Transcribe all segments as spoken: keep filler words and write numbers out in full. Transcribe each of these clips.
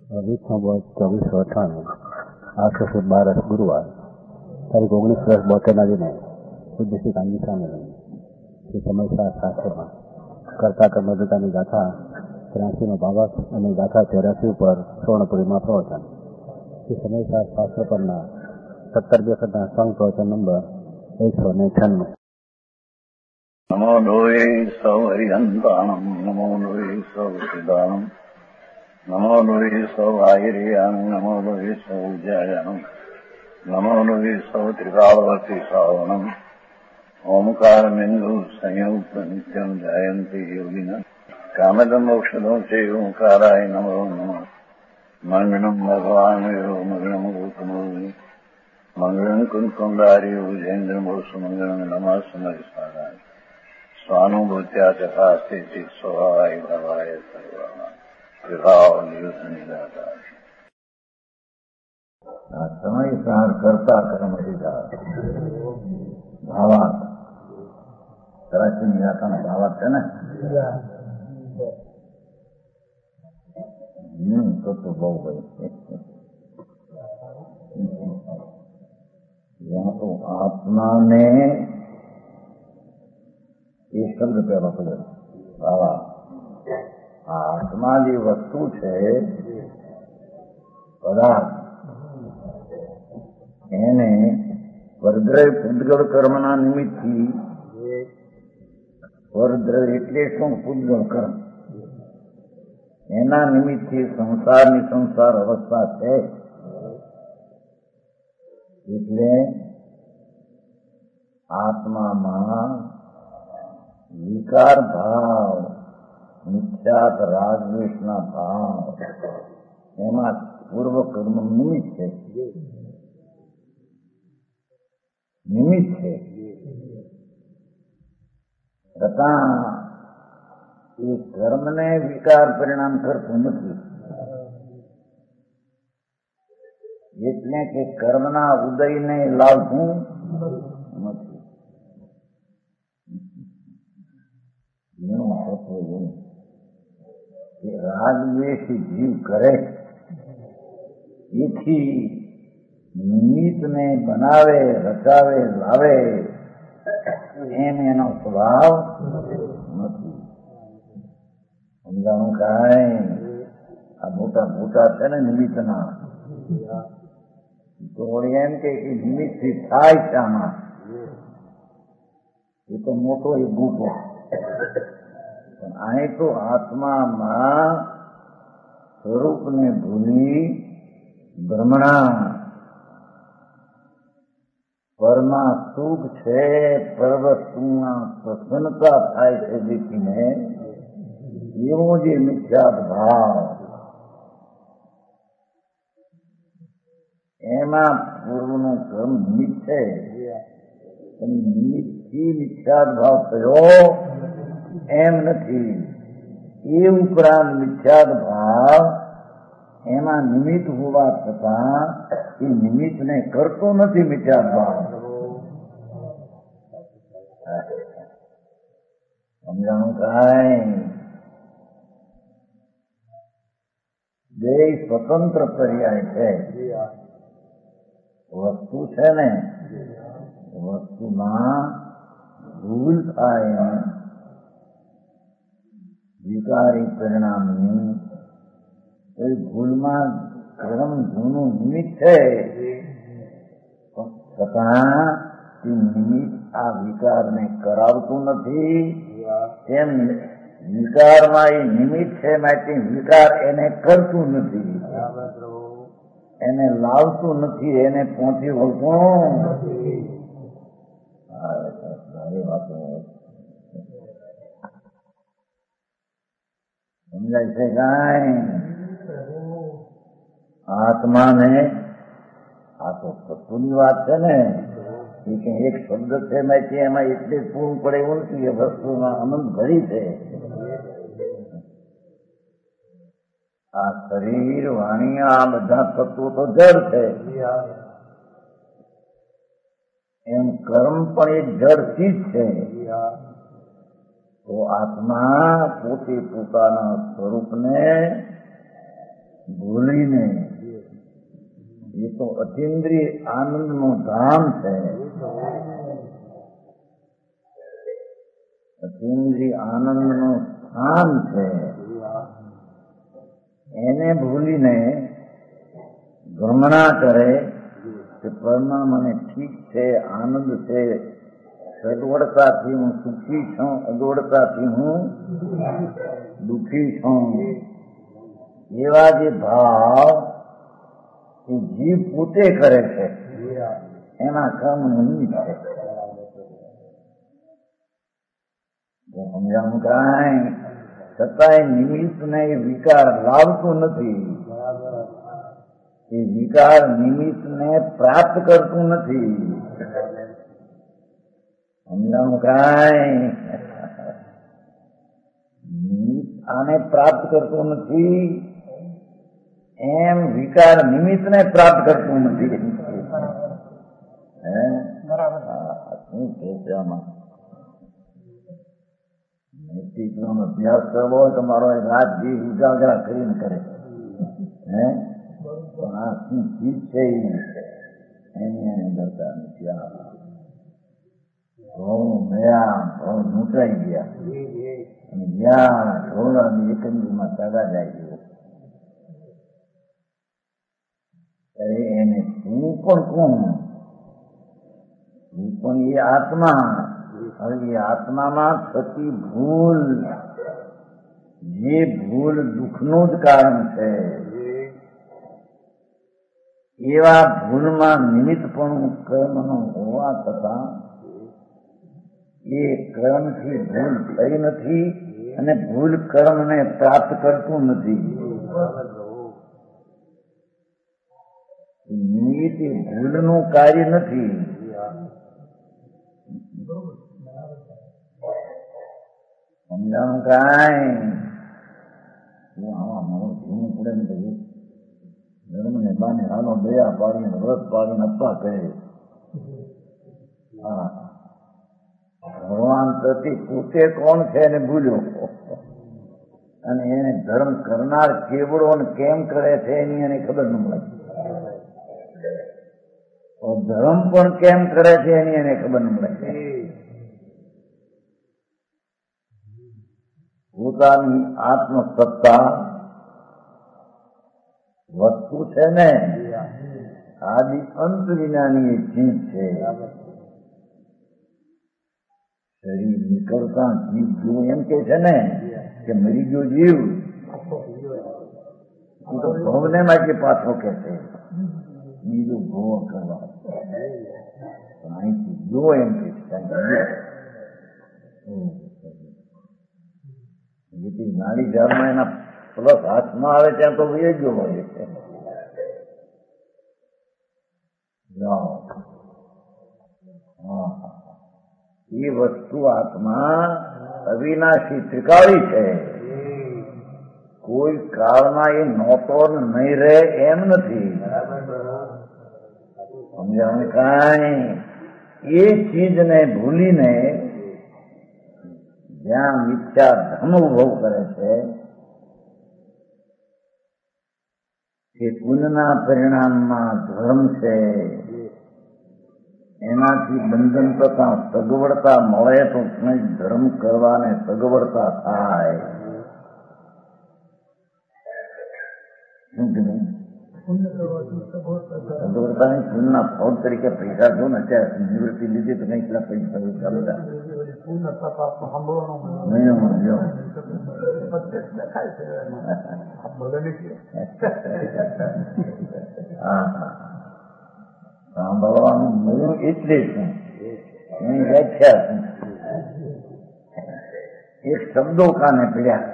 વીસમો વર્ષ ચોવીસો અઠાણું આઠસો સુદ બારસ ગુરુવાર તારીખ ઓગણીસ દસ બોતેરના દિને પૂજ્ય શ્રી કાનજી સ્વામી શ્રી સમયસાર શાસ્ત્રમાં કરતા કર્મદતાની ગાથા ત્ર્યાસીનો ભાવાર્થ અને ગાથા ચોર્યાસી ઉપર સુવર્ણપુરીમાં પ્રવચન શ્રી સમયસાર શાસ્ત્ર પરના સત્તર વખતના સંઘ પ્રવચન નંબર એકસો ને છન્નું. નમો લોહે સૌ હરિહંતાણમ નમો લોહે સૌ સિદ્ધાણમ નમો લોહે સૌ આયર્યાન નમો લોહે સૌ જયાનમ નમો લોહે સૌ ત્રિકાળવતી શ્રાવણમ ઓમકાર બિંદુ સંયુક્ત નિત્યમ જાયંતી યોગિના કામદમ ઔષધો છે ઓંકારાય નમો નમઃ મંગળમ ભગવાન મંગળમ ગૌતમો મંગળમ કુંકુંડારી ઉજેન્દ્રમોસુ મંગળમ નમઃ સમયસારાય સ્વાનુભૂત્યા ચકાસ્તે સ્વભાવાય ભવાય સર્વા વિભાવ નિદાતા આ સમયસાર કરતા કર્મ દીધા ભાવાર્થ તરાસી ગાથાનો ભાવાર્થ છે ને હમ તો તો બહુ ભાઈ यहाँ तो आत्मा ने ये शब्द પહેલો પડ્યો બાવા આત્મા જે વસ્તુ છે પદાર્થ એને પરદ્રવ્ય પૂતગળ કર્મના નિમિત્તથી પરદ્રવ્ય એટલે શું પૂતગળ કર્મ એના નિમિત્તથી સંસારની સંસાર અવસ્થા છે. એટલે આત્મામાં વિકાર ભાવ મિથ્યાત રાગદ્વેષના ભાવ એમાં પૂર્વ કર્મ નિમિત્ત છે નિમિત્ત છે છતાં એ કર્મને વિકાર પરિણામ કરતું નથી. એટલે કે કર્મના ઉદયને લાવતું નથી. એનું મહત્વ એવું કે રાગદ્વેષ જીવ કરે એથી નિમિત્તને બનાવે રચાવે લાવે એમ એનો સ્વભાવ નથી. સમજાણું કાંઈ આ મોટા મોટા છે ને નિમિત્તના તો એમ કે નિમિત્તથી થાય છે આમાં એ તો મોટો એ ગૂંટો પણ અહીં તો આત્મામાં સ્વરૂપને ભૂલી બ્રહ્મણા પરમાં સુખ છે પરવસ્તુમાં પ્રસન્નતા થાય છે દેખીને એવો જે મિથ્યાત ભાવ એમાં પૂર્વનું કર્મ નિમિત્ત છે. નિમિત્તથી મિથ્યાત ભાવ થયો એમ નથી. એ ઉપરાંત મિથ્યાત ભાવ એમાં નિમિત્ત હોવા છતાં એ નિમિત્તને કરતો નથી. મિથ્યાત ભાવ સમજાણું કાંઈ બે સ્વતંત્ર પર્યાય છે. વસ્તુ છે ને વસ્તુમાં ભૂલ થાય વિકારી પરિણામની એ ભૂલમાં કર્મ જૂનું નિમિત્ત છે છતાં એ નિમિત્ત આ વિકારને કરાવતું નથી. તેમ વિકારમાં એ નિમિત્ત છે માટે વિકાર એને કરતું નથી, એને લાવતું નથી, એને પહોંચી વળતું નથી. સમજાય છે કાંઈ? આત્માને આ તો તત્વની વાત છે ને એ કઈ એક શબ્દ છે માહિતી એમાં એટલે જ પૂરું પડે એવું નથી. એ વસ્તુમાં અનંત ભરી છે. આ શરીર વાણી આ બધા તત્વો તો જડ છે એમ કર્મ પણ એક જડથી જ છે. તો આત્મા પોતે પોતાના સ્વરૂપને ભૂલીને એ તો અતિન્દ્રિય આનંદનું ધામ છે. અતિન્દ્રિય આનંદનું સ્થાન છે. એને ભૂલીને ભ્રમણા કરે કે પરમા મને ઠીક છે, આનંદ છે, સગવડતાથી હું સુખી છું, અગવડતાથી હું દુઃખી છું. એવા જે ભાવ એ જીવ પોતે કરે છે, એના કર્મ નિમિત્ત છે. સમજાવું કાંઈ છતાંય નિમિત્ત ને એ વિકાર લાવતું નથી. એ વિકાર નિમિત્ત ને પ્રાપ્ત કરતું નથી. સમજાવું કાંઈ નિમિત્ત આને પ્રાપ્ત કરતું નથી, એમ વિકાર નિમિત્ત ને પ્રાપ્ત કરતું નથી. હે બરાબર. શું કે છે આમાં? નૈતિકનો અભ્યાસ કરવો હોય તમારો રાત દી ઉજાગરા કરીને કરે. હે પણ આ શું ચીજ છે એની એને ડરતા નથી. આ ઘઉં મેયા ઘઉં લૂંટાઈ ગયા અને જ્યાં ઢોળાની એકંદરીમાં તાગા જાય ગયો ત્યારે એને શું પણ કોણ હું પણ એ આત્મા. હવે એ આત્મામાં થતી ભૂલ, જે ભૂલ દુઃખનું જ કારણ છે, એવા ભૂલમાં નિમિત્તપણું કર્મનું હોવા છતાં એ કર્મથી ભૂલ થઈ નથી અને ભૂલ કર્મને પ્રાપ્ત કરતું નથી. નિમિત્ત એ ભૂલનું કાર્ય નથી. સમજાણું કાંઈ? આમાં મારું જીવવું પડે ને પછી ધર્મ ને બાને હાલો દયા પાડીને વ્રત પાડીને અપ્પા કરે. હા, ભગવાન પ્રતિ પોતે કોણ છે એને ભૂલ્યો અને એને ધર્મ કરનાર કેવડો ને કેમ કરે છે એની એને ખબર ન મળે. ધર્મ પણ કેમ કરે છે એની એને ખબર ન મળે. પોતાની આત્મસત્તા વસ્તુ છે ને આદિ અંત વિનાની એ ચીજ છે. શરીર નીકળતા જીવ જીવ એમ કે છે ને કે મરી ગયો જીવ, એ તો ભવને માટે પાછો કે છે બીજું ભોગ કરવા. અહીંથી જો એમ કે જેથી નાડી જારમાં એના પ્લસ હાથમાં આવે ત્યાં તો વહી ગયો હોય. એ વસ્તુ આત્મા અવિનાશી ત્રિકાળી છે. કોઈ કાળમાં એ નહોતો નહીં રહે એમ નથી. સમજાવું કાંઈ? એ ચીજને ભૂલીને જ્યાં મિથ્યા ધર્મ ઉભો કરે છે કે પુણ્યના પરિણામમાં ધર્મ છે, એનાથી બંધન તથા સગવડતા મળે તો કંઈક ધર્મ કરવાને સગવડતા થાય. શું કીધું? સગવડતાની પુણ્યના ફળ તરીકે પૈસા જો ને અત્યારે નિવૃત્તિ લીધી તો કંઈક પૈસા ચાલુ સાંભળવાનું મળ્યું એટલે શું એની વ્યાખ્યા શું? એક શબ્દો કાને પીડ્યા.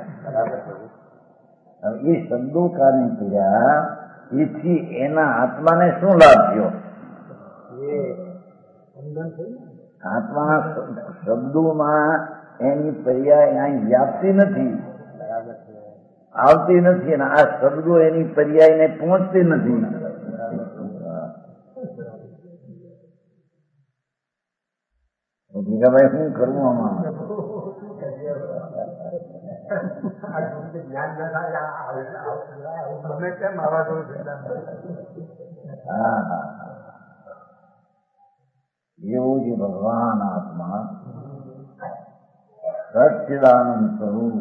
એ શબ્દો કાને પીડ્યા એથી એના આત્માને શું લાભ થયો? આત્માના શબ્દોમાં એની પર્યાય અહીં વ્યાપતી નથી, આવતી નથી, અને આ શબ્દો એની પર્યાયને પહોંચતી નથી. ભાઈ શું કરવું આમાં? જ્ઞાન ના થાય તમે કેમ આવા છો? હા હા એવું જ ભગવાન આત્મા સચ્ચિદાનંદ સ્વરૂપ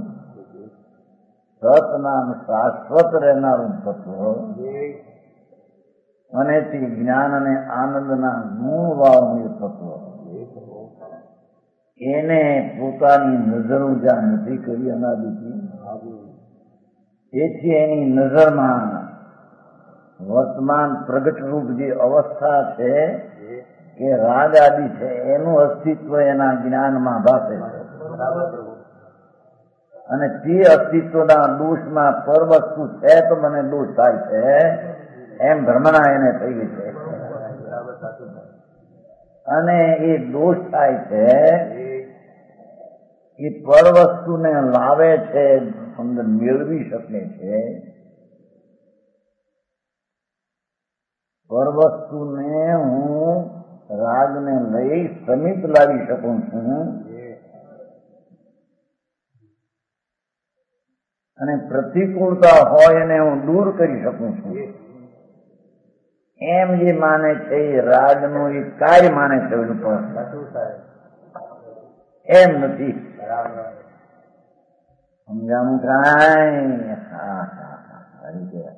સતનામ શાશ્વત રહેનારું તત્વ અને તે જ્ઞાન અને આનંદના ગુણ વાળું તત્વ એને પોતાની નજર ઉજા નથી કરી અનાદિથી. તેથી એની નજરમાં વર્તમાન પ્રગટ રૂપ જે અવસ્થા છે કે રાગ આદિ છે એનું અસ્તિત્વ એના જ્ઞાનમાં ભાસે છે અને તે અસ્તિત્વના દોષમાં પર વસ્તુ છે તો મને દોષ થાય છે એમ ભ્રમણા એને થઈ ગઈ છે. અને એ દોષ થાય છે એ પર વસ્તુને લાવે છે, અંદર મેળવી શકે છે. પર વસ્તુને હું રાગને લઈ સમીપ લાવી શકું છું અને પ્રતિકૂળતા હોય એને હું દૂર કરી શકું છું એમ જે માને છે એ રાગનું એ કાર્ય માને છે. એમ નથી સમજાણું કાંઈ? હા હા હા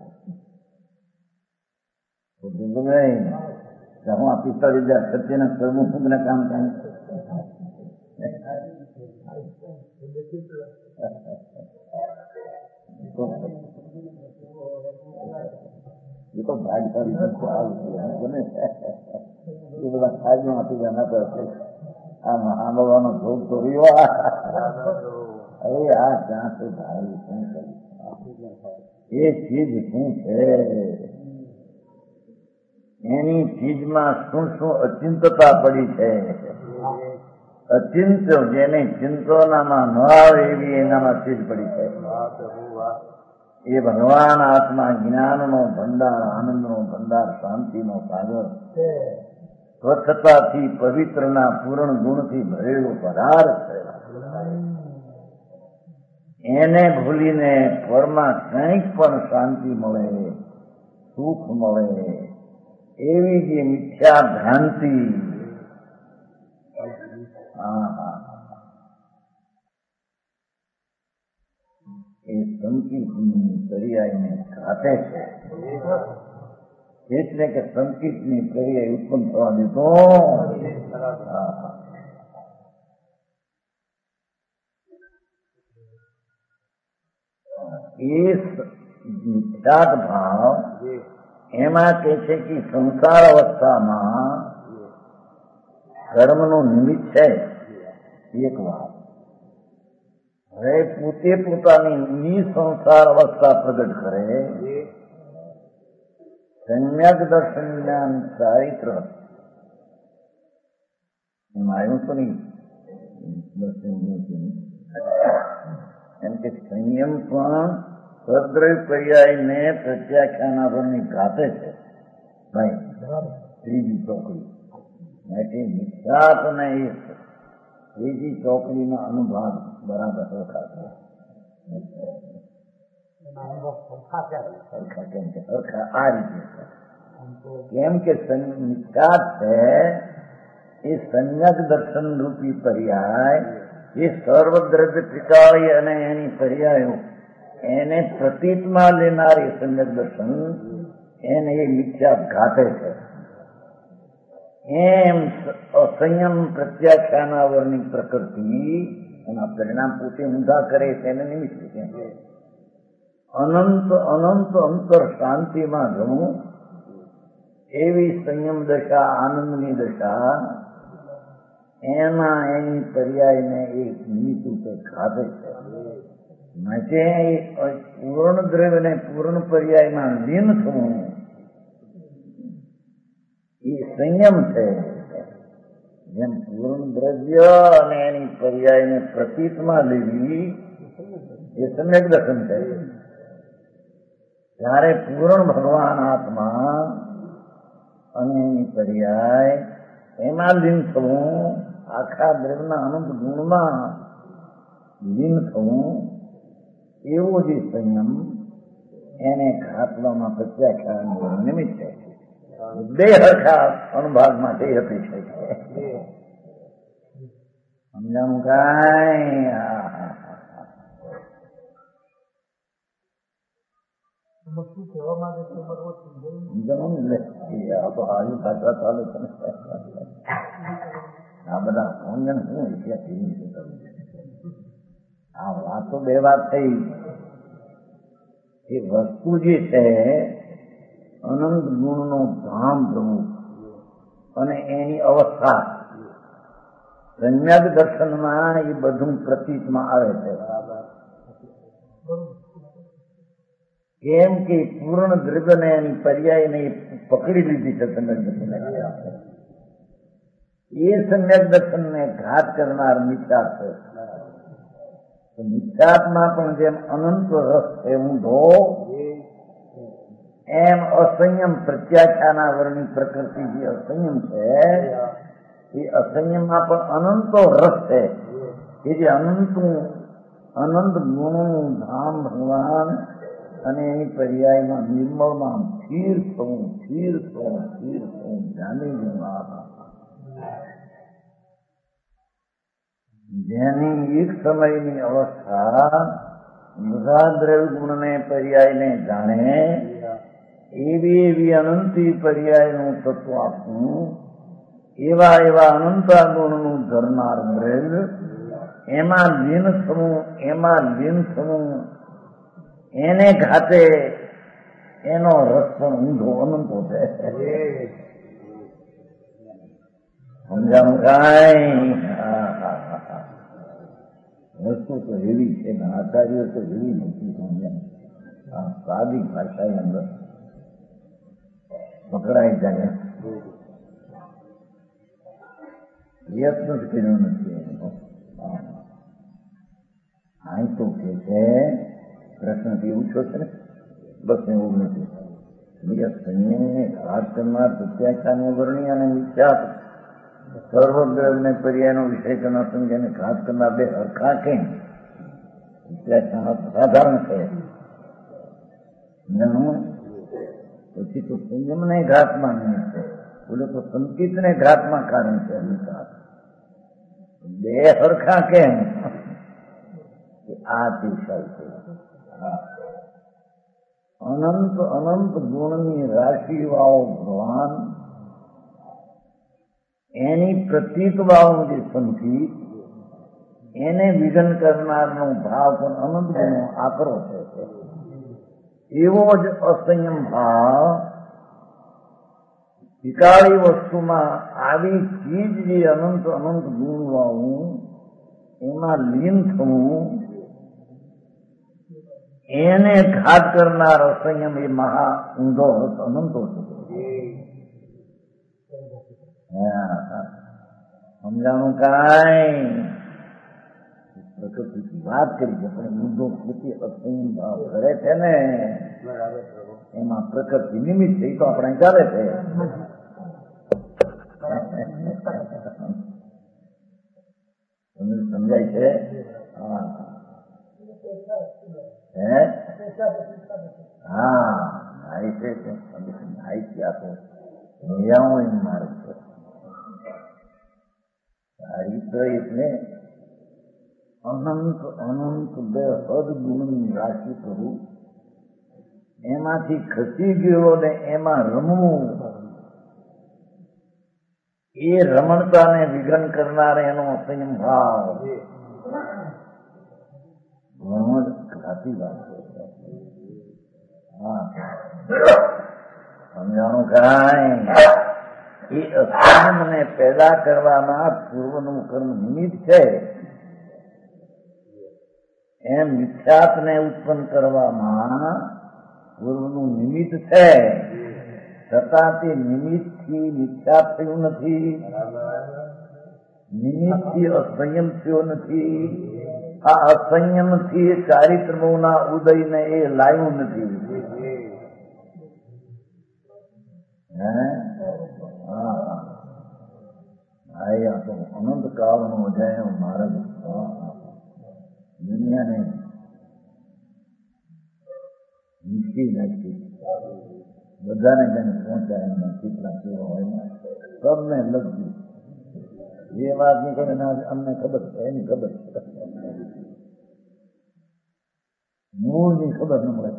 હું આ પિસ્તાળીસ હજાર સત્યના કર્મું છું મને કામ કાંઈ એ તો ભાગ કરી બને એ બધા ખાજમાં આપી ગયા પડશે. આ મહાબવાનો ભોગ તો રહ્યો. અરે આ ક્યાં તો ભાઈ શું કર્યું? એ ચીજ શું છે? એની ચીજમાં શું શું અચિંતતા પડી છે? અચિંત જેને ચિંતનામાં ન આવે એવી એનામાં ચીજ પડી છે. એ ભગવાન આત્મા જ્ઞાનનો ભંડાર, આનંદનો ભંડાર, શાંતિનો સાગર, સ્વચ્છતાથી પવિત્રના પૂર્ણ ગુણથી ભરેલો પદાર્થ છે. એને ભૂલીને પરમાં કંઈક પણ શાંતિ મળે, સુખ મળે એવી જે મિથ્યા ભ્રાંતિ, હા હા એ સંકિતની પર્યાયને ઘાટે છે. એટલે કે સંકિતની પર્યાય ઉત્પન્ન થવા દેતો. એ મિથ્યાત ભાવ એમાં કે છે કે સંસાર અવસ્થામાં કર્મનું નિમિત્ત છે એક વાત. હવે પોતે પોતાની સંસાર અવસ્થા પ્રગટ કરે, સમ્યક દર્શન જ્ઞાન ચારિત્ર એમાં આવ્યું તો નહીં એમ કે સંયમ પણ સદ્રવ પર્યાયને પ્રત્યાખ્યાનાભરની ઘાતે છે ભાઈ. ત્રીજી ચોકડી માટે મિથ્યાત અને એ ત્રીજી ચોકડીનો અનુભાગ બરાબર સરખા છે. સરખા કેમ કે સરખા આ રીતે કેમ કે મિથ્યાત છે એ સમ્યક દર્શન રૂપી પર્યાય એ સર્વદ્રવ્ય ત્રિકાળી અને એની પર્યાયો એને પ્રતીતમાં લેનારી સમ્યક દર્શન એને એ મિથ્યા ઘાટે છે. એમ અસંયમ પ્રત્યાખ્યાનાવરની પ્રકૃતિ એના પરિણામ પોતે ઊંધા કરે છે એને નિમિત્ત છે. અનંત અનંત અંતર શાંતિમાં જવું એવી સંયમ દશા, આનંદની દશા એમાં એની પર્યાયને એક નિમિત્ત ઉપર ખાધે છે. માટે પૂર્ણ દ્રવ્યને પૂર્ણ પર્યાયમાં લીન થવું એ સંયમ છે. જેમ પૂર્ણ દ્રવ્ય અને એની પર્યાયને પ્રતીતમાં લેવી એ સમ્યક દર્શન છે. ત્યારે પૂર્ણ ભગવાન આત્મા અને એની પર્યાય એમાં લીન થવું, આખા દ્રવ્યના અનંત ગુણમાં લીન થવું એવો જે સંયમ એને ઘાતવામાં પ્રત્યાખ્યાન નિમિત્ત છે. બે હરખા અનુભાગમાં તે અતિશય છે. સમજાણું કાંઈ? શું કહેવા માંગે છે બરોબર આ તો હારી ભાષા ચાલે છે. આ બધા સમજણ શું છે? આ વાતો બે વાત થઈ. એ વસ્તુ જે છે અનંત ગુણનો ધામ પ્રભુ અને એની અવસ્થા સમ્યક દર્શનમાં એ બધું પ્રતીતમાં આવે છે. કેમ કે પૂર્ણ દ્રવ્યને એની પર્યાયને પકડી લીધી છે સમ્યક દર્શન. એ સમ્યક દર્શનને ઘાત કરનાર મિથ્યાત્ છે. મિથ્યાત્માં પણ જેમ અનંત રસ છે ઊંધો, એમ અસંયમ પ્રત્યાખ્યાના વર્ણની પ્રકૃતિ જે અસંયમ છે એ અસંયમમાં પણ અનંતો રસ છે. એ જે અનંતું અનંત ગુણોનું ધામ ભગવાન અને એની પર્યાયમાં નિર્મળમાં સ્થિર થવું સ્થિર થવું સ્થિર થવું જાણી લેવા, જેની એક સમયની અવસ્થા બધા દ્રવ્ય ગુણને પર્યાયને જાણે એવી એવી અનંતી પર્યાયનું તત્વ આપવું, એવા એવા અનંતા ગુણનું ધરનાર દ્રવ્ય એમાં લીન થવું એમાં લીન થવું એને ઘાતે એનો રસ પણ ઊંધો અનંતો છે. સમજાણું કાંઈ? વસ્તુ તો એવી છે ને આચાર્યો તો એવી નથી સમજણ. આ સાદી ભાષાની અંદર પકડાઈ જાય. પ્રયત્ન જ કર્યો નથી. અહીં તો કે છે પ્રશ્ન પૂછ્યો છે ને, બસ એવું નથી. બીજા સંયમને ઘાત કરનાર પ્રત્યાખ્યાને વર્ણી અને મિથ્યાત્ સર્વદ્રવ્યને પર્યાયનો વિષય કરનાર સંજ્ઞાને ઘાત કરનાર બે હરખા કેમ? પ્રત્યાખ્યાન સાધારણ છે. પછી તો સંયમને ઘાતમાં નિમિત્ત છે, બોલે તો સંકિતને ઘાતમાં કારણ છે. બે હરખા કેમ? આ દિશા છે. અનંત અનંત ગુણની રાશિવાળો ભગવાન, એની પ્રતીકવાળું જે સંકિત, એને વિઘન કરનારનો ભાવ પણ અનંત ગુણો આકરો છે. એવો જ અસંયમ ભાવ વિકારી વસ્તુમાં આવી ચીજ જે અનંત અનંત ગુણવાળું એમાં લીન થવું, એને ઘાત કરનાર અસંયમ એ મહા ઊંધો અનંતો છે. સમજાણું કાંઈ? પ્રકૃતિ વાત કરી છે પણ ઊંધો પોતે અસંયમ ભાવ કરે છે ને, એમાં પ્રકૃતિ નિમિત્ત છે. એ તો આપણે ચાલે છે. તમને સમજાય છે? હા હે હા નાઈ છે નાઈ છે. આપો નિયામો એમ માર્ગ છે. ચારિત્ર એટલે અનંત અનંત બે હદ ગુણની રાશિ કરવું, એમાંથી ખસી ગયો ને એમાં રમવું, એ રમણતાને વિઘન કરનાર એનો સંયમ ભાવ ઘણો જ ઘાતી વાત છે. હા સમજાણું કાંઈ? એ અસંયમને પેદા કરવામાં પૂર્વનું કર્મ નિમિત્ત છે, એમ મિથ્યાત્ને ઉત્પન્ન કરવામાં પૂર્વનું નિમિત્ત છે. છતાં તે નિમિત્તથી મિથ્યાત થયું નથી, નિમિત્તથી અસંયમ થયો નથી. આ અસંયમથી ચારિત્રમોના ઉદયને એ લાવ્યું નથી. હે હા આ તો અનંત કાળનો અધ્યાય મારા દુનિયાને નીચી નથી બધાને જેને પહોંચાય એમાં કેટલા કેવા હોય સબને લગતી જે વાત નીકળે ને અમને ખબર છે એની ખબર છે મૂળની ખબર ન મળે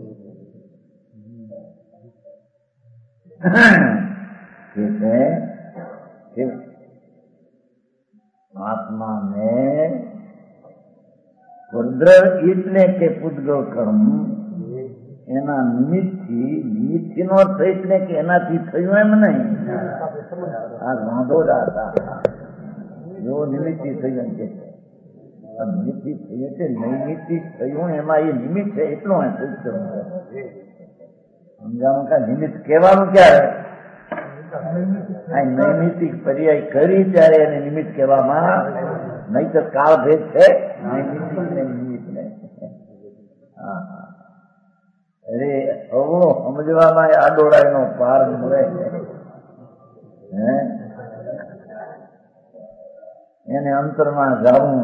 કે આત્માને સ્વદ્ર એટલે કે પૂતગલ કર્મ એના નિમિત્તથી નિમિત્તથી નો અર્થ એટલે કે એનાથી થયું એમ નહીં આ વાંધો જ હતા જો નિમિત્તથી થયું એમ કે નિમિત્તથી થયું છે નૈમિત્તિક થયું એમાં એ નિમિત્ત છે એટલું એમ પૂછતું સમજાવું કા નિમિત્ત કહેવાનું ક્યારે નૈમિત્તિક પર્યાય કરી ત્યારે એને નિમિત્ત કહેવામાં નહીં તો કાળ ભેદ છે નૈમિત્તિક ને નિમિત્ત ને હા અરે અવળો સમજવામાં આ ડોળાઈ નો પાર મળે હે એને અંતરમાં જવું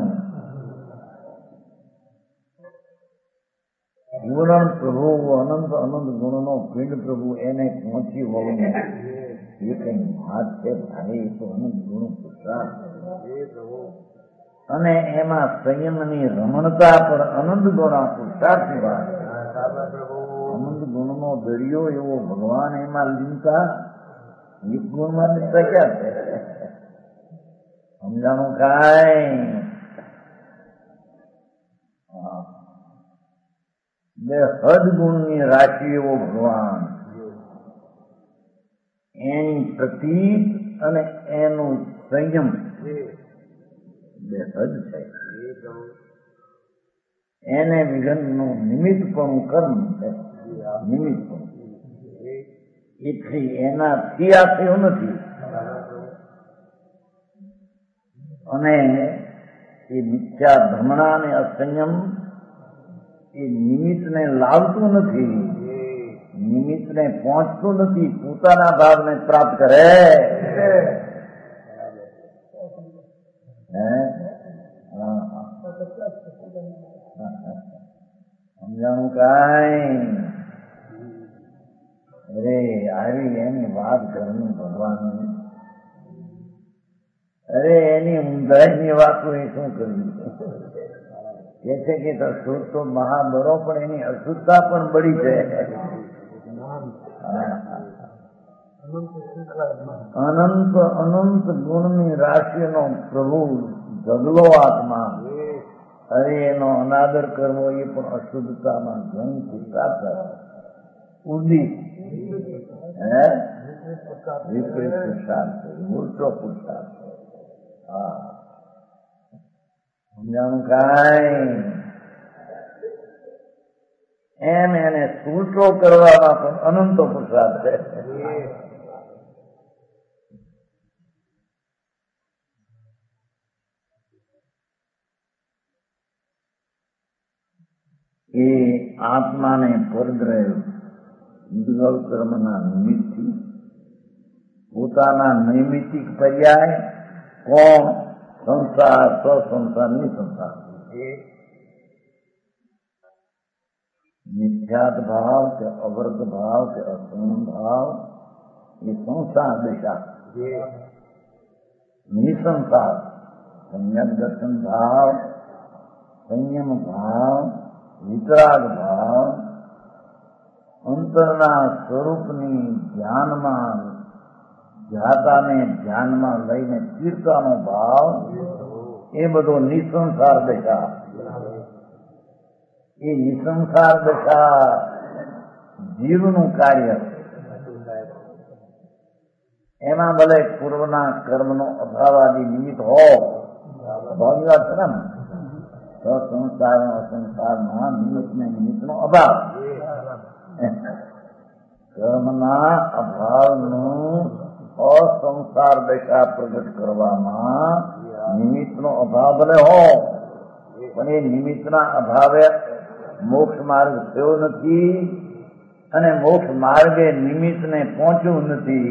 પૂરણ પ્રભુ અનંત અનંત ગુણનો પિંડ પ્રભુ એને પહોંચી વળવું એ કઈ વાત છે ભાઈ તો અનંત ગુણ પુરુષાર્થ અને એમાં સંયમની રમણતા પર અનંત ગુણા પુરુષાર્થની વાત અનંત ગુણનો દરિયો એવો ભગવાન એમાં લીનતા એક ગુણમાં લીનતા ક્યાં છે સમજાણું કાંઈ બે સદગુણની રાશિ એવો ભગવાન એની પ્રતીક અને એનું સંયમ બે સદ છે એને વિઘનનું નિમિત્તપણું કર્મ છે નિમિત્તપણું એથી એનાથી આ થયું નથી અને એ મિથ્યા ભ્રમણા અને અસંયમ એ નિમિત્તને લાવતું નથી નિમિત્તને પહોંચતું નથી પોતાના ભાવને પ્રાપ્ત કરે સમજાણું કાંઈ અરે આવી એની વાત કરવી ભગવાનની અરે એની ઊંધાઈની વાતો એ શું કરવી કે છે કે શુદ્ધ તો મહાબરો પણ એની અશુદ્ધતા પણ બળી છે અનંત અનંત ગુણની રાશિનો પ્રભુ ઢગલો આત્મા અરે એનો અનાદર કરવો એ પણ અશુદ્ધતામાં ઘણી પુરુષાર્થ ઉદી હે વિપરીત પુરુષાર્થ ઉલટો પુરુષાર્થ હા સમજાણું કાંઈ એમ એને સૂટો કરવામાં પણ અનંતો પુરુષાર્થ છે એ આત્માને પરદ્રવ ઉદ્ગલ કર્મના નિમિત્તથી પોતાના નૈમિત્તિક પર્યાય કોણ સંસાર સ્વસંસાર નિસંસાર મિથ્યાત ભાવ કે અવર્ગ ભાવ કે અસંગ ભાવ એ સંસાર દિશા નિસંસાર સંયમ દર્શન ભાવ સંયમ ભાવ વિતરાગ ભાવ અંતરના સ્વરૂપની ધ્યાનમાં ધ્યાતાને ધ્યાનમાં લઈને ચીરતાનો ભાવ એ બધો નિસંસાર દશા એ નિસંસાર દશા જીવનું કાર્ય એમાં ભલે પૂર્વના કર્મનો અભાવાદી નિમિત્ત હો અભાવની વાત છે ને સંસાર અસંસારમાં નિમિત્ત ને નિમિત્તનો અભાવ કર્મના અભાવનું અસંસાર દશા પ્રગટ કરવામાં નિમિત્તનો અભાવ ભલે હો પણ એ નિમિત્તના અભાવે મોક્ષ માર્ગ થયો નથી અને મોક્ષ માર્ગે નિમિત્તને પહોંચ્યું નથી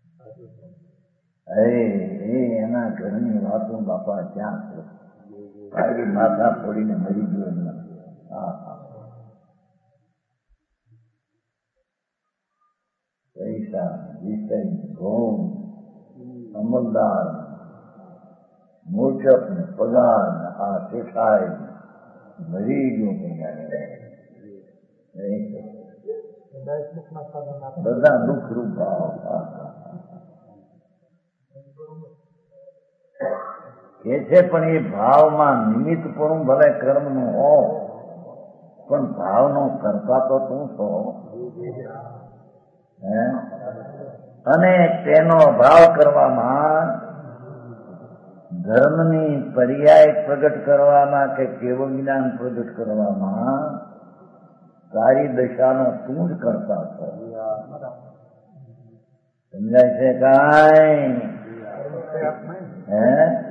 અરે એ એના ઘરની વાતો બાપા ક્યાં છે ખાલી માથા ફોડીને મરી ગયો એમ નથી. હા હા પૈસા વિષય ભોગ અમલદાર મોચક ને પગાર ને આ શેખાય મરી ગયો બધા દુઃખ રૂપ ભાવ કે છે. પણ એ ભાવમાં નિમિત્ત પણ ભલે કર્મ નું હો, પણ ભાવનો કરતા તો તું છો. અને તેનો અભાવ કરવામાં ધર્મની પર્યાય પ્રગટ કરવામાં કે કેવળ જ્ઞાન પ્રગટ કરવામાં તારી દશાનો તું જ કરતા છો. સમજાય છે કાંઈ? હે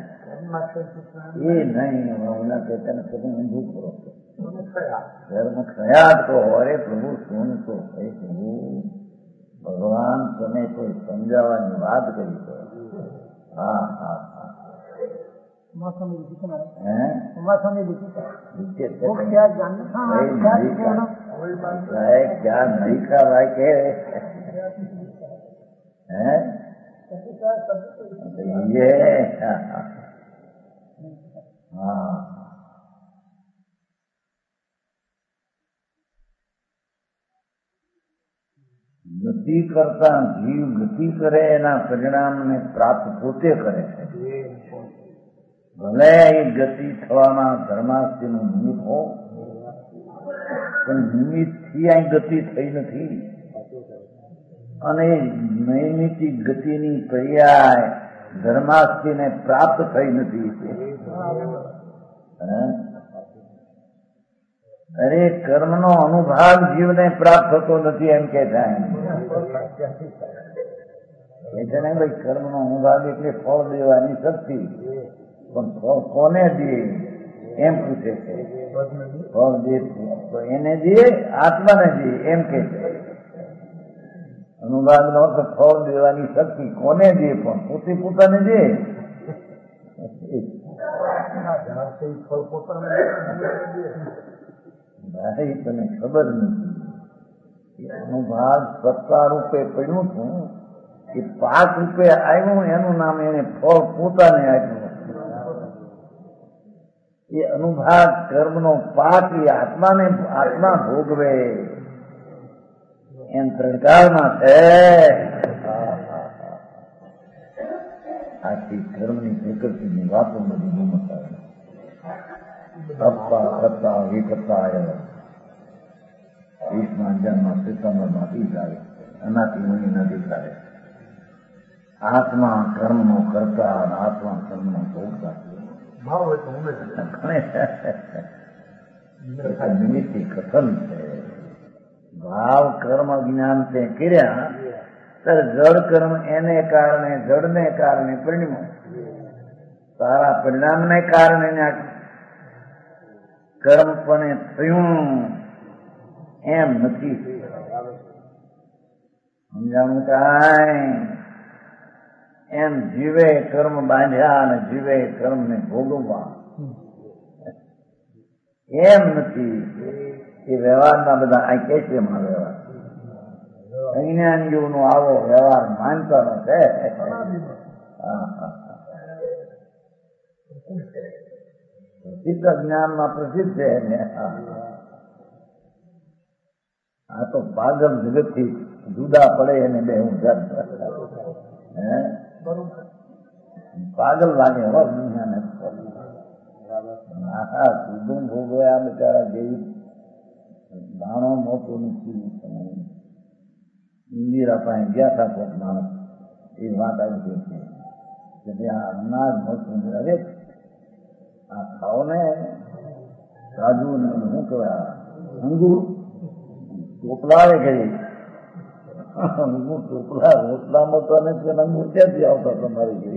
એ નહીં હું કહેતા નથી ઊંધું કરો છો. ધર્મ ખયાત તો અરે પ્રભુ શું તો હે પ્રભુ ભગવાન તમે કોઈ સમજાવવાની વાત કરી છે. હા હા હા क्या नहीं का भाई के हैं ये हाँ ગતિ કરતા જીવ ગતિ કરે એના પરિણામને પ્રાપ્ત પોતે કરે છે. ભલે એ ગતિ થવામાં ધર્માસ્તિનું નિમિત્ત હો, પણ નિમિત્તથી આ ગતિ થઈ નથી. અને નૈમિતિક ગતિની પર્યાય ધર્માસ્તિને પ્રાપ્ત થઈ નથી. અરે કર્મનો અનુભાગ જીવને પ્રાપ્ત થતો નથી એમ કે થાય છે ને ભાઈ. કર્મનો અનુભાગ એટલે ફળ દેવાની શક્તિ, પણ ફળ કોને દે એમ પૂછે છે. ફળ દે એને દે આત્માને દે એમ કે છે. અનુભાગ નો અર્થ ફળ દેવાની શક્તિ કોને દે, પણ પોતે પોતાને દે. ભાઈ તને ખબર નથી અનુભાગ સત્તા રૂપે પડ્યું છું કે પાક રૂપે આવ્યું એનું નામ એને ફળ પોતાને આપ્યું. એ અનુભાગ કર્મનો પાક એ આત્માને આત્મા ભોગવે એમ ત્રણકાળમાં છે. આથી કર્મની પ્રકૃતિની વાતો બધી ગુમત આવે. અપ્પા સત્તા વિકતા વીસમાં જન્મ સિતમ્બરમાં ઈ જાય એનાથી મુનિ નથી થાય. આત્મા કર્મનો કરતા અને આત્મા કર્મનો ભોગતા નિમિત્તિ કથન છે. ભાવ કર્મ જ્ઞાન તે કર્યા ત્યારે જળ કર્મ એને કારણે જળને કારણે પરિણમ્યું. તારા પરિણામને કારણે કર્મ પણ થયું એમ નથી. સમજાણું કાંઈ? એમ જીવે કર્મ બાંધ્યા અને જીવે કર્મને ભોગવવા એમ નથી. એ વ્યવહારના બધા આ કે છે એમાં વ્યવહાર અજ્ઞાનીઓનો આવો વ્યવહાર માનતા નથી. પ્રસિદ્ધ જ્ઞાનમાં પ્રસિદ્ધ છે ને. આ તો પાગલ જગત થી જુદા પડે એને બે હું હે પાગલ લાગે હો દુનિયાને. હા સુધું ભોગવ્યા બિચારા જેવી દાણો મોટો નથી. ઇન્દિરા પાસે ગયા હતા કોઈક માણસ એ વાત આવી ગઈ છે કે આ અનાજ મોટું અરે આ ખાઓ ને કાજુ ને શું કહેવાય અંગુર ટોપલા ગઈ અંગુર ટોપલા રોટલામાં તો નથી અંગુર ક્યાંથી આવતા તમારી ગઈ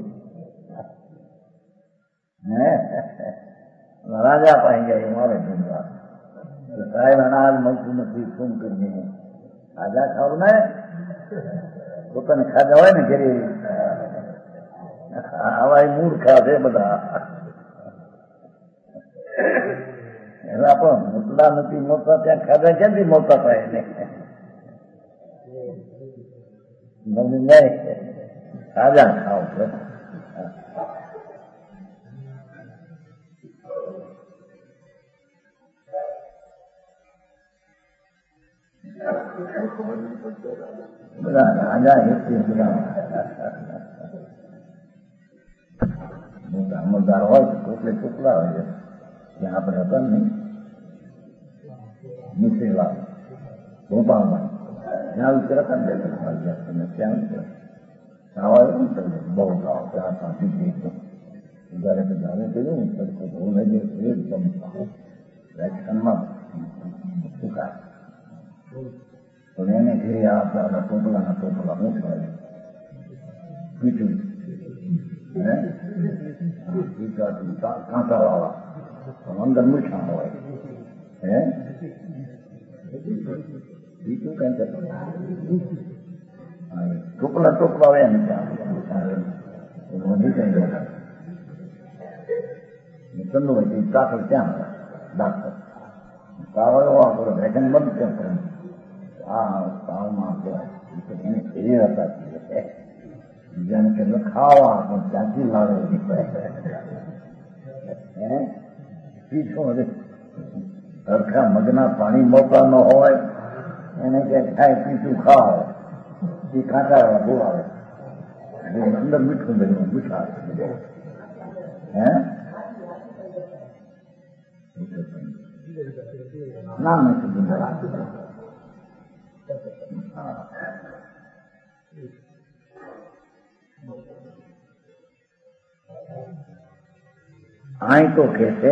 હે રાજા પાસે ગયા મારે ઢૂંઢવા સાહેબ અનાજ મળતું નથી શું કરીએ. રાજા ખાવ ને પોતાને ખાધા હોય ને ઘરે આવા મૂળ ખાધે બધા. એના પણ મોટલા નથી મોટા ત્યાં ખાધા ક્યાંથી મોટા થાય એને ગમી જાય તાજા ખાવ બધા રાજા હેતી બધા મોટા અમલદાર હોય તો ટોકલે ટોકલા હોય છે ત્યાં આપણે હતા નહીં મિશ્રીલા ભોપાલમાં ત્યાં ઉતરતા ને ત્યાં ખાવા બહુ ખાવ ત્યાં દીકરી જયારે જાણે કર્યું ને બહુ લઈ એકદમ વેક્શનમાં સુકા પણ એને ઘેરી આપણા ટોપલાના ટોપલા મૂકવા પીઠું હે કાંટા વાળા પણ અંદર મીઠા હોય હે બીજું કઈ ટોપલા ટોપલા હોય ને ત્યાં વધી કઈ ગયા ચંદુ હોય દાખલ ત્યાં દાખલ કાવડો આપણો વેકન બંધ કેમ કરે આ તાવમાં એને ફેરી હતા બીજાને કે ખાવા પણ ત્યાંથી લાવે હે પીછું હવે સરખા મગના પાણી મોટા ન હોય એને કે ખાય પીછું ખાવ એ કાંટા બોલાવે અંદર મીઠું બધું મીઠા હે ના નથી ગુંદરા અહીં તો કે છે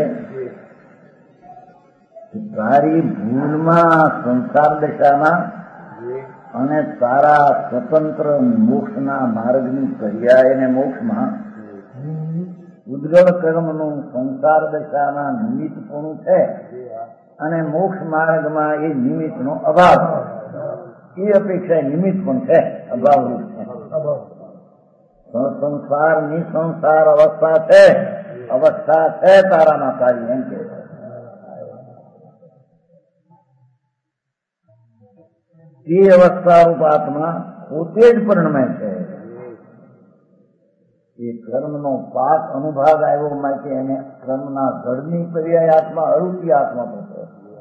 તારી ભૂલમાં સંસાર દશામાં અને તારા સ્વતંત્ર મોક્ષના માર્ગની પર્યાય અને મોક્ષમાં ઉદ્ગળ કર્મનું સંસાર દશાના નિમિત્તપણું છે અને મોક્ષ માર્ગમાં એ નિમિત્તનો અભાવ એ અપેક્ષા નિમિત્ત પણ છે અભાવરૂપ છે સંસાર નિસંસાર અવસ્થા છે અવસ્થા છે તારામાં તારી એમ કે એ અવસ્થારૂપ આત્મા પોતે જ પરિણમે છે એ કર્મનો પાક અનુભાગ આવ્યો માટે એને કર્મના જળની પર્યાય આત્મા અરૂપી આત્મા થશે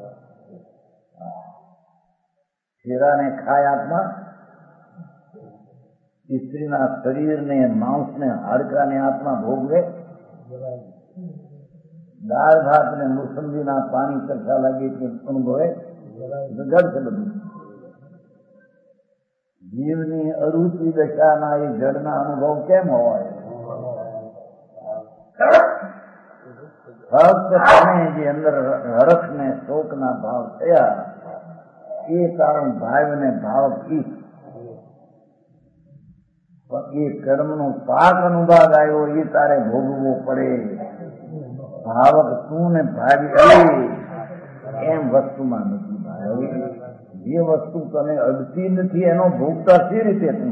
શેરાને ખાય આત્મા સ્ત્રીના શરીરને માંસને હાડકાને આત્મા ભોગવે દાળ ભાત ને મોસંબીના પાણી તરસા લાગે તે અનુભવે જળ છે બધું જીવની અરૂપી દશાના એ જળના અનુભવ કેમ હોય ફક્ત તમે જે અંદર હરખ ને શોક ના ભાવ થયા એ કારણ ભાવ ને ભાવ કી એ કર્મનો પાક અનુભાગ આવ્યો એ તારે ભોગવવો પડે ભાવક તું ને ભાવી એમ વસ્તુમાં નથી ભાઈ જે વસ્તુ તને અડતી નથી એનો ભોગતા સી રીતે તું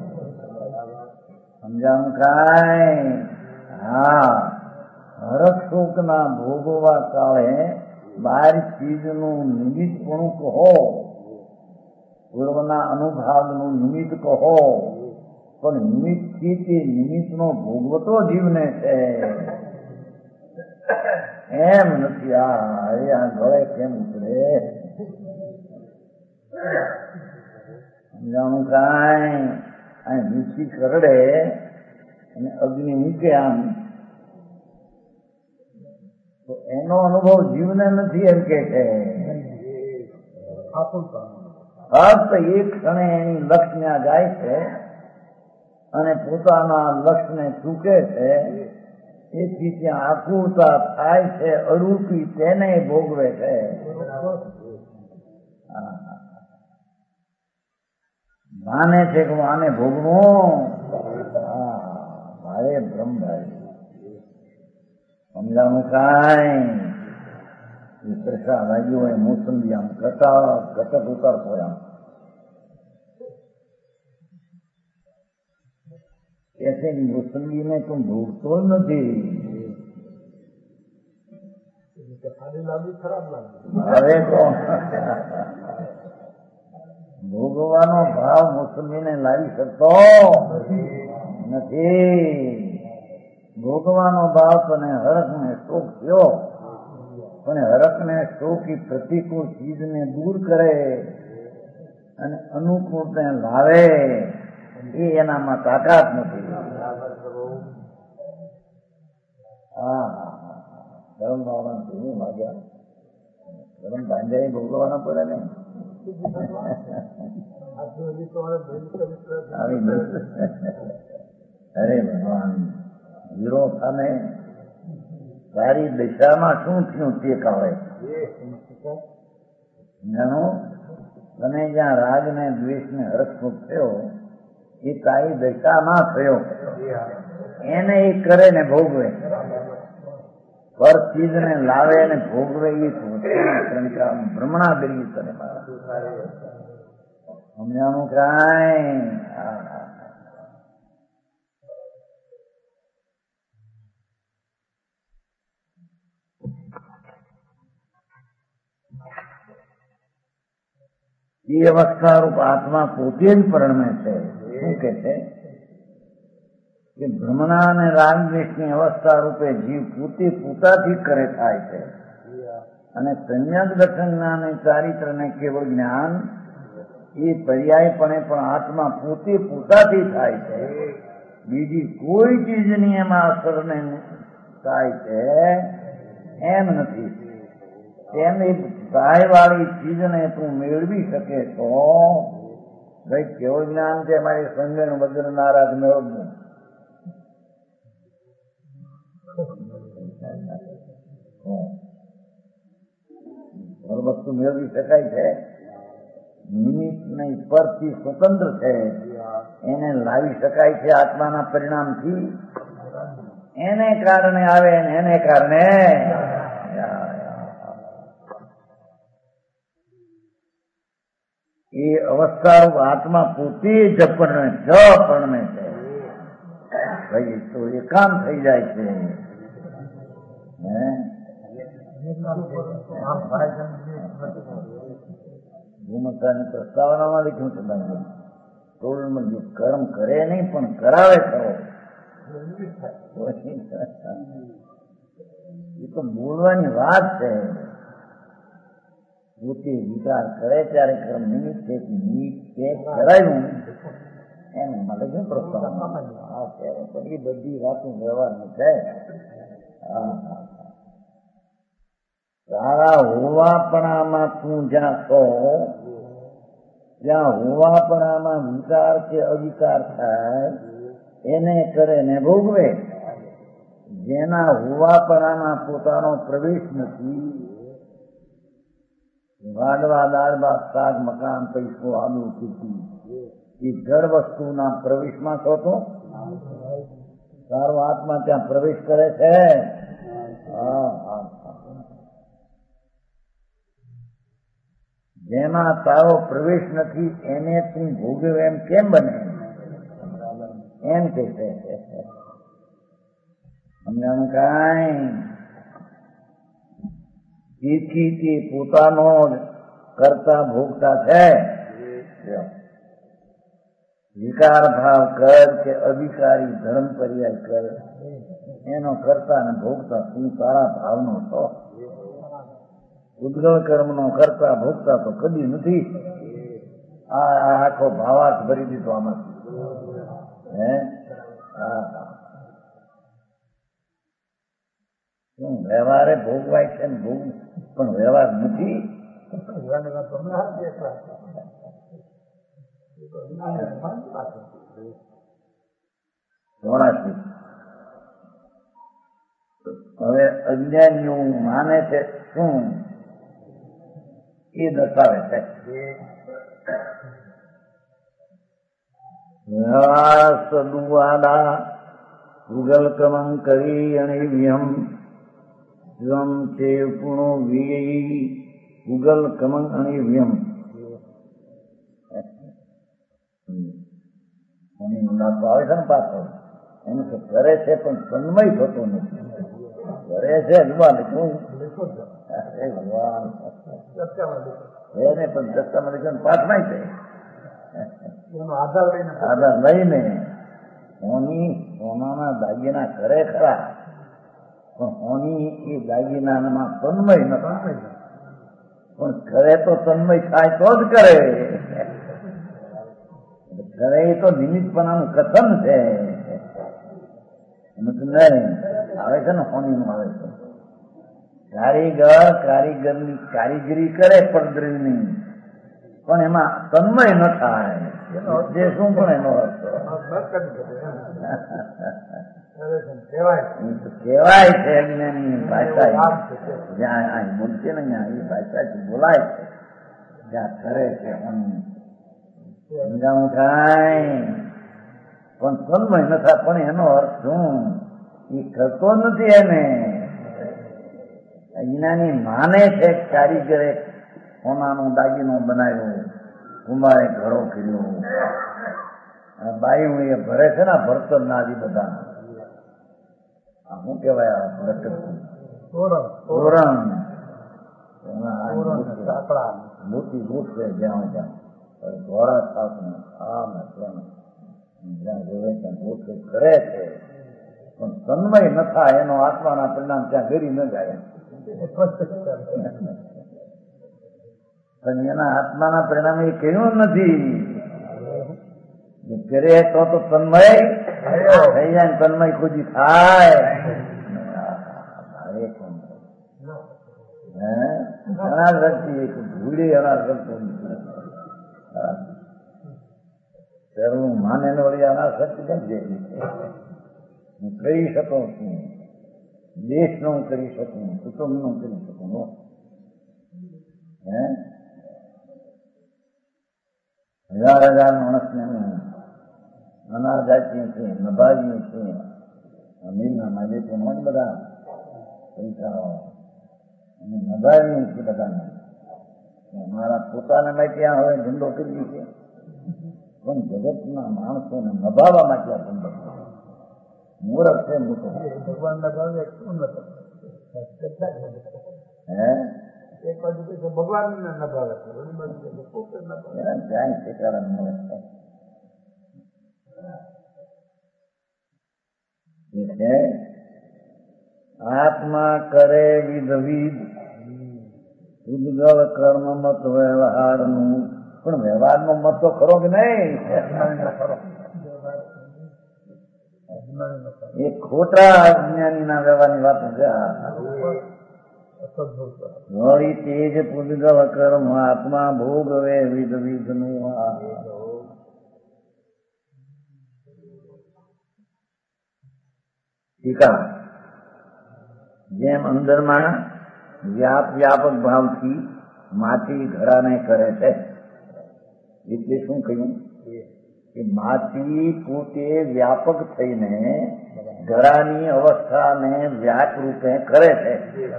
સમજાણું કાંઈ હા હરખ શોક ના ભોગવવા કાળે બાર ચીજનું નિમિત્તપણું કહો પૂર્વના અનુભાવનું નિમિત્ત કહો પણ નિમિત્તથી તે નિમિત્તનો ભોગવતો જીવને છે એમ નથી આ એ આ ગળે કેમ ઉતરે સમજાણું કાંઈ અહીં મીઠી કરડે અને અગ્નિ મૂકે આમ તો એનો અનુભવ જીવને નથી એમ કે છે ફક્ત એક ક્ષણે એની લક્ષ ત્યાં જાય છે અને પોતાના લક્ષને ચૂકે છે એથી ત્યાં આકુરતા થાય છે અરૂપી તેને ભોગવે છે માને છે કે હું આને ભોગવું મારે બ્રહ્મભાઈ સમજાણું કાંઈ પ્રસાદ લાગ્યો હોય મોસંબી આમ ઘટા ઘટક ઉતારતો આમ ऐसे मोसंबी में तुम भूखतो જ નથી સારી લાગી ખરાબ લાગી હવે તો ભોગવાનો ભાવ મોસમીને લાવી શકતો નથી. ભોગવાનો ભાવ તને હરખ ને શોક થયો, પણ હરખ ને શોક એ પ્રતિકૂળ ચીજને દૂર કરે અને અનુકૂળને લાવે એ એનામાં તાકાત નથી. હા ગરમ ભાવના કેવું લાગ્યા, ગરમ ભાંજાઈ ભોગવવાના પડે ને. અરે ભગવાન, હીરો સામે તારી દિશામાં શું થયું તે કહે. જાણો તને જ્યાં રાગ ને દ્વેષ ને હરખ થયો એ તારી દિશામાં થયો, એને એ કરે ને ભોગવે, પર ચીજ ને લાવે ને ભોગવે એ ભ્રમણા દરી તને સમજાણું કાંઈ. એ અવસ્થા રૂપ આત્મા પોતે જ પરણમે છે. શું કે છે કે ભ્રમણા અને રાગદ્વેષની અવસ્થા રૂપે જીવ પોતે પોતાથી કરે થાય છે, અને સંયમ દર્શન જ્ઞાન અને ચારિત્ર ને કેવળ જ્ઞાન એ પર્યાયપણે પણ આત્મા પોતે પોતાથી થાય છે. બીજી કોઈ ચીજની એમાં અસર ને થાય છે એમ નથી. એમ એ સહાય વાળી ચીજને તું મેળવી શકે તો ભાઈ કેવું જ્ઞાન છે મારી સંજય વગર નારાજ મેળવવું. વસ્તુ મેળવી શકાય છે, નિમિત્ત નહીં પરથી સ્વતંત્ર છે, એને લાવી શકાય છે આત્માના પરિણામથી. એને કારણે આવે ને એને કારણે એ અવસ્થા આત્મા પોતે જ પરણે જ પરણે છે. ભાઈ તો એકાંત થઈ જાય છે. ભૂમતાની પ્રસ્તાવનામાં લખ્યું છે બંધ ટોળમાં જે કર્મ કરે નહીં પણ કરાવે ખરો. એ તો બોલવાની વાત છે. પોતે વિચાર કરે ત્યારે કર્મ નિમિત્ત છે કે નિમિત્ત કરાયું એમ મળે છે પ્રસ્તાવના. એ બધી વાતો વ્યવહારની છે. તારા હોવાપણામાં તું જ્યાં છો જ્યાં હોવાપણામાં વિકાર કે અવિકાર થાય એને કરે ને ભોગવે. જેના હોવાપણામાં પોતાનો પ્રવેશ નથી, વાડવા દાળ ભાત શાક મકાન પૈસો આદુ ખેતી એ જળ વસ્તુના પ્રવેશમાં છો તો તારો આત્મા ત્યાં પ્રવેશ કરે છે. હા હા જેમાં તારો પ્રવેશ નથી એને તું ભોગવે એમ કેમ બને એમ કે છે. સમજાણું કાંઈ. તેથી તે પોતાનો કરતા ભોગતા છે. વિકાર ભાવ કર કે અધિકારી ધર્મ પર્યાય કર એનો કરતા ને ભોગતા તું તારા ભાવનો છો. ઉદ્ગલ કર્મનો કરતા ભોગતા તો કદી નથી. આ આખો ભાવાર્થ ભરી દીધો આમાંથી. હે શું વ્યવહારે ભોગવાય છે ને ભોગ પણ વ્યવહાર નથી. ચોરાશી હવે અજ્ઞાનીઓ માને છે શું એ દર્શાવે છે. સદુવાદા ગુગલ કમં કરી અને વ્યમ સ્વમ છે પૂર્ણો વી ગુગલ કમં અને વ્યમ. આવે છે ને પાછળ એનું કરે છે પણ તન્મય થતો નથી. કરે છે જુવાન શું લીખો જ અરે ભગવાન સત્યામાં લીખો એને પણ સત્તામાં લીધો પાઠમાં છે એનો આધાર લઈને આધાર લઈને હોની સોનાના દાગીના કરે ખરા પણ હોની એ દાગીનામાં તન્મય નથી પણ કરે તો તન્મય થાય તો જ કરે કરે તો નિમિત્તપણાનું કથન છે નહીં આવે છે ને હોનીનું આવે છે કારીગર કારીગરની કારીગરી કરે પડદરીની પણ એમાં તન્મય ન થાય જે શું પણ એનો અર્થ કહેવાય છે અજ્ઞાની ભાષા જ્યાં અહીં બોલશે ને ત્યાં એ ભાષાથી બોલાય છે જ્યાં કરે છે સમજાવું થાય પણ તન્મય ન થાય પણ એનો અર્થ શું એ કરતો નથી એને અજ્ઞાની માને છે કારીગરે સોનાનો દાગીનો બનાવ્યો કુંભારે ઘડો કર્યો બાયું એ ભરે છે ને ભરતર નાદી બધા શું કેવાય તોરણ મોટી લૂટ છે જ્યાં જ્યાં ઘોડા થાક ને આ ને ત્યાં જ્યાં જોવે ત્યાં લૂટ કરે છે પણ તન્મય ન થાય એનો આત્માના પરિણામ ત્યાં ગરી ન જાય પણ એના આત્માના પરિણામે એ કહ્યું નથી કરે તો તો તન્મય થઈ જાય તન્મય ખુદી થાય ઘણા વ્યક્તિ એક ભૂલી અનાર કરતો હું માને ને વળી અનાર સત્ય કેમ છે હું કરી શકું છું દેશનો હું કરી શકું કુટુંબનો કરી શકું હે હજાર હજાર માણસને અનાજ આપીએ છીએ નભાવીએ છીએ અમીરના માલિકો ન બધા પૈસા અને નભાવીએ છીએ બધાને મારા પોતાના માટે ત્યાં હવે ધંધો કરીએ છીએ પણ જગતના માણસોને નભાવવા માટે આ ધંધો મૂર્ખ છે મોટો ભગવાનના ભાવે શું નથી હે એક બાજુ કે ભગવાન ને ન ભાવે છે ઓલી બાજુ કે પોતે ન ભાવે જ્યાં શીખવાડે મળે છે આત્મા કરે વિધવિધ ઉદ્ગલ કર્મ મત વ્યવહારનું પણ વ્યવહારનો મત તો ખરો કે નહીં એ ખોટા અજ્ઞાનીના વ્યવહારની વાત વળી તેજ પૂજગવ કર્મ આત્મા ભોગવે વિધ વિધ નું ટીકા જેમ અંદરમાં વ્યાપ વ્યાપક ભાવથી માટી ઘડાને કરે છે એટલે શું કહ્યું કે માટી પોતે વ્યાપક થઈને ઘડાની અવસ્થાને વ્યાપ રૂપે કરે છે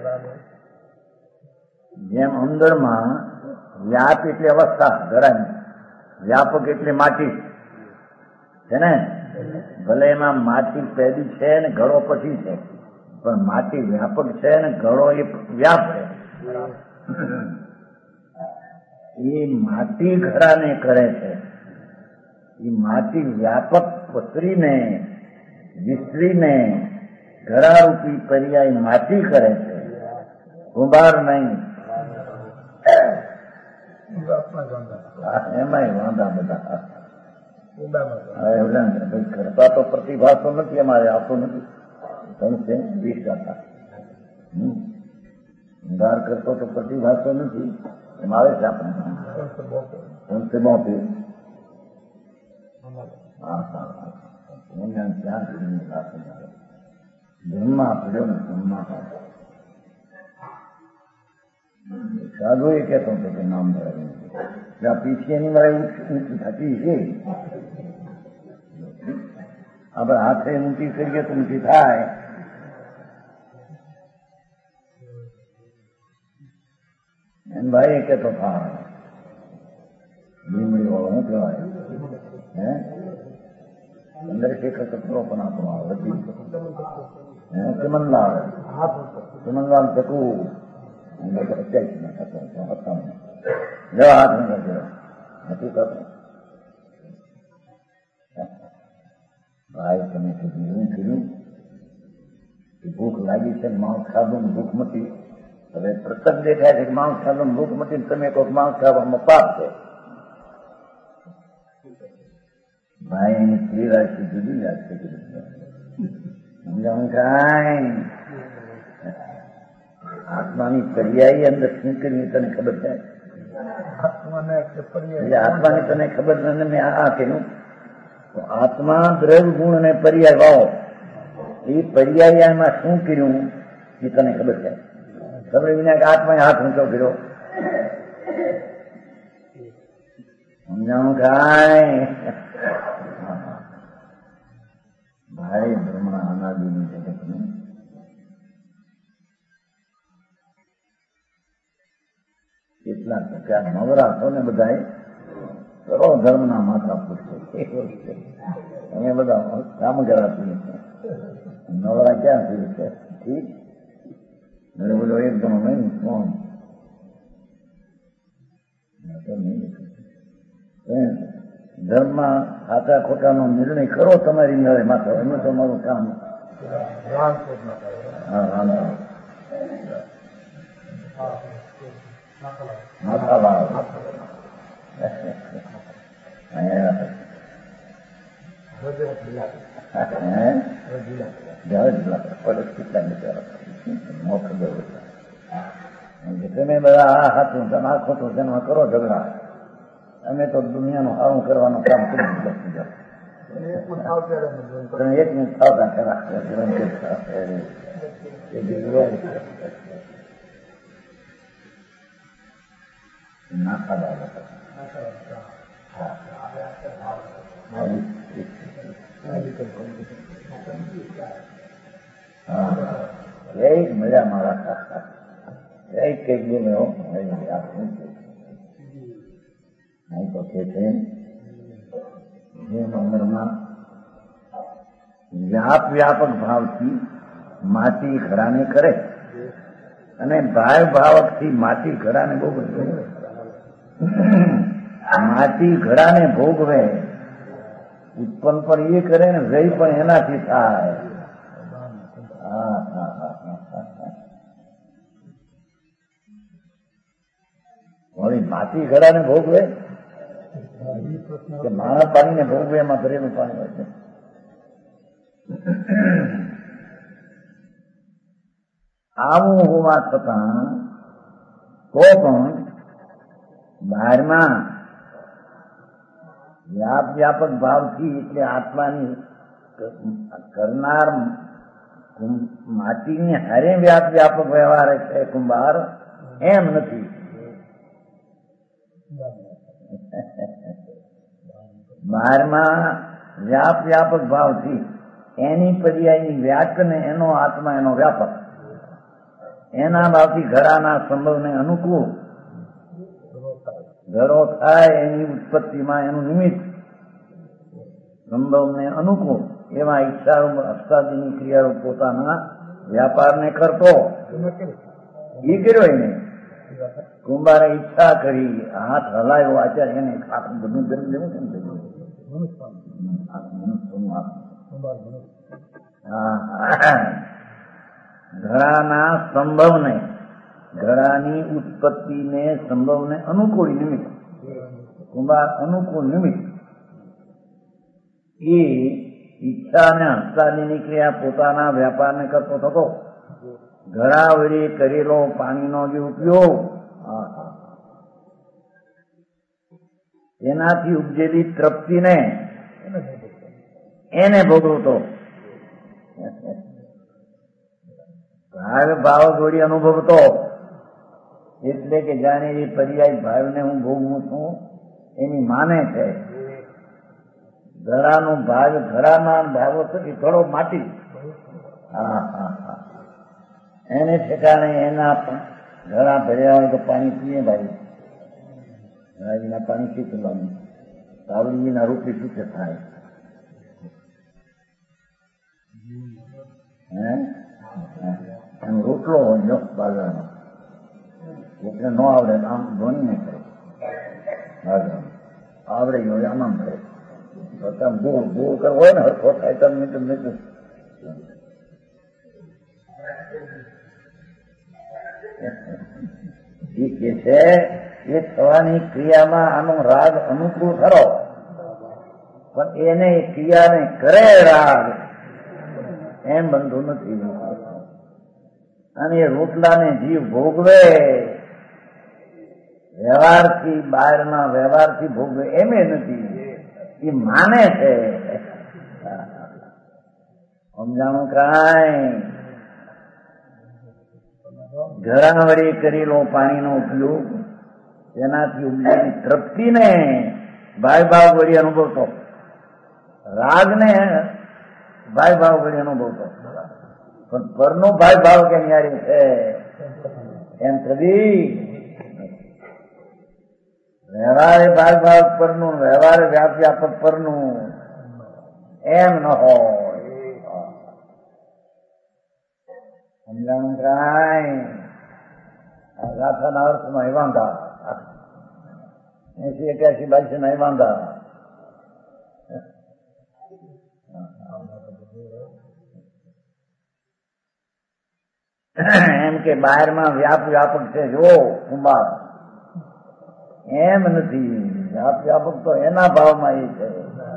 જેમ અંદરમાં વ્યાપ એટલે અવસ્થા ઘડાની વ્યાપક એટલે માટી છે ને ભલે એમાં માટી પેદી છે ને ઘડો પછી છે પણ માટી વ્યાપક છે ને ઘડો એ વ્યાપ છે એ માટી ઘડાને કરે છે એ માટી વ્યાપક પસરીને વિસ્તરીને ઘડારૂપી પર્યાય માટી કરે છે કુંભાર નહીં એમાંય વાંધા બધા કરતા તો પ્રતિભા તો નથી અમારે આવતો નથી છે વીસ ટકા ઉધાર કરતો તો પ્રતિભા તો નથી એમ આવે છે આપણે જન્મા પડ્યો ને જન્મા સાધુ એ કહેતો હતો કે નામ ભરાય જ્યાં પીછીની મારે ઊંચી થતી છે આપણે હાથે ઊંચી કરીએ તો ઊંચી થાય એમ ભાઈ એ કહેતો હા લીમડી વાળો શું કહેવાય હે અંદર શેખર કચરો પણ આપણો આવે ચમનલાલ ચમનલાલ ચકુ જો હાથ ન કરજો નથી કરતો. ભાઈ તમે કીધું એવું કીધું કે ભૂખ લાગી છે, માંસ ખાધું ભૂખ મટી. હવે પ્રસંગ દેખાય છે કે માંસ ખાધું ભૂખ મટી, તમે કહો માંસ ખાવામાં પાપ છે. ભાઈ એની સ્ત્રી રાશિ જુદી લાગશે. સમજાવું કાંઈ આત્માની પર્યાયી અંદર શું કર્યું તને ખબર છે? આત્માની તને ખબર નથી. મેં આ કર્યું તો આત્મા દ્રવ્ય ગુણ અને પર્યાય વાવો, એ પર્યાયમાં શું કર્યું એ તને ખબર છે? ખબર વિના કે આત્માએ હાથ ઊંચો કર્યો. સમજાવું કાંઈ ભાઈ બ્રહ્મા અનાદિની જગતને કેટલા ટકા નવરાશો ને બધા સર્વ ધર્મના માથા પૂછશે. અમે બધા કામ કરાતી નવરા ક્યાં થયું છે? ઠીક મને બોલો એકદમ નહીં કોણ ધર્મમાં સાચા ખોટાનો નિર્ણય કરો તમારી નળે માથા. એનું તમારું કામ. હા રામ માથા લાવ તમે બધા આ હાથું તમે આ ખોટું તેમાં કરો ઝઘડા. અમે તો દુનિયાનું સારું કરવાનું કામ કરી દીધું. તમે એક મિનિટ થાવતા ખરા નાખા એક મજા મારા એક કઈક બોલ્યો નહીં તો કે છે જેમ અંદરમાં વ્યાપ વ્યાપક ભાવથી માટી ઘડાને કરે અને ભાવ ભાવકથી માટી ઘડાને ભોગવે. માટી ઘડાને ભોગવે ઉત્પન્ન પણ એ કરે ને વ્યય પણ એનાથી થાય. હા હા હા વળી માટી ઘડાને ભોગવે કે માણા પાણીને ભોગવે એમાં ઘરેલું પાણી હોય છે. આવું હોવા છતાં તો પણ બહારમાં વ્યાપ વ્યાપક ભાવથી એટલે આત્માની કરનાર માટીની હારે વ્યાપ વ્યાપક વ્યવહાર છે કુંભાર એમ નથી. બહારમાં વ્યાપ વ્યાપક ભાવથી એની પર્યાયની વ્યાક ને એનો આત્મા એનો વ્યાપક એના ભાવથી ઘરાના સંભવને અનુકૂળ ઘરો થાય એની ઉત્પત્તિમાં એનું નિમિત્ત સંભવને અનુકૂળ એવા ઈચ્છા અષ્ટાદીની ક્રિયાઓ પોતાના વ્યાપારને કરતો એ કર્યો એને. કુંભારે ઈચ્છા કરી હાથ હલાયો આચાર્ય એને આખું બધું કરી દેવું કેમ થયું? ઘડાના સંભવને ઘડાની ઉત્પત્તિને સંભવને અનુકૂળ નિમિત્ત કુંભાર અનુકૂળ નિમિત્ત એ ઈચ્છા અને હસ્તાદીની ક્રિયા પોતાના વ્યાપારને કરતો થતો. ઘડા વડે કરેલો પાણીનો જે ઉપયોગ એનાથી ઉપજેલી તૃપ્તિને એને ભોગવતો. ભાવ ભાવ જોડી અનુભવતો એટલે કે જાણે એ પર્યાય ભાવને હું ભોગવું છું એની માને છે. ઘડાનો ભાગ ઘડાના ભાવો તો એ ઘડો માટી. હા હા હા એને ઠેકાણે એના ઘડા ભર્યા હોય તો પાણી પીએ ભાઈ. ઘડાજીના પાણી પી પીવાનું સાવલીના રૂપી શું છે થાય? હે એમ રોટલો હોય જો બાજરાનો એટલે ન આવડે આમ ધોની નહીં કરે આવડે હોય આમાં કરે ભૂ ભૂ કરવો હોય ને હરખો થાય તો મિત્ર મિત્ર એ કે છે એ થવાની ક્રિયામાં આનો રાગ અનુકૂળ ખરો, પણ એને ક્રિયાને કરે રાગ એમ બનતું નથી. અને રોટલાને જીવ ભોગવે વ્યવહારથી બહારના વ્યવહારથી ભોગવે એમ નથી, એ માને છે. સમજાણું કાંઈ ઘરાવડી કરેલો પાણીનો ઉપયોગ તેનાથી ઉપજેલી તૃપ્તિને ભાઈ ભાવ વળી અનુભવતો, રાગને ભાઈ ભાવ વળી અનુભવતો, પણ પરનો ભાઈ ભાવ કેમ યારી છે એમ કદી વ્યવહારે ભાઈ ભાવ પરનું વ્યવહારે વ્યાપ વ્યાપક પરનું એમ ન હોય. સમજાણું કાંઈ આ ગાથાના અર્થમાં એ વાંધા એસી એક્યાસી બાવીસ ના એ વાંધા એમ કે બહારમાં વ્યાપ વ્યાપક છે જો કુંભાર એમ નથી. વ્યાપ વ્યાપક તો એના ભાવમાં એ છે.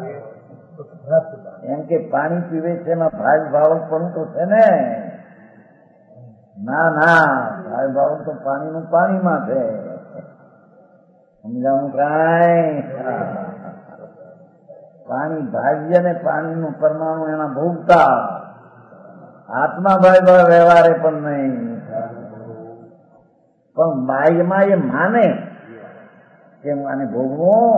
એમ કે પાણી પીવે છે એમાં ભાગ ભાવક પણ તો છે ને. ના ના ભાઈ ભાવ તો પાણીનું પાણીમાં છે. સમજાવું કાંઈ પાણી ભાગ્ય ને પાણીનું પરમાણુ એના ભોગતા આત્મા ભાઈ ભાવ વ્યવહારે પણ નહીં, પણ બાહ્યમાં એ માને કે હું આને ભોગવું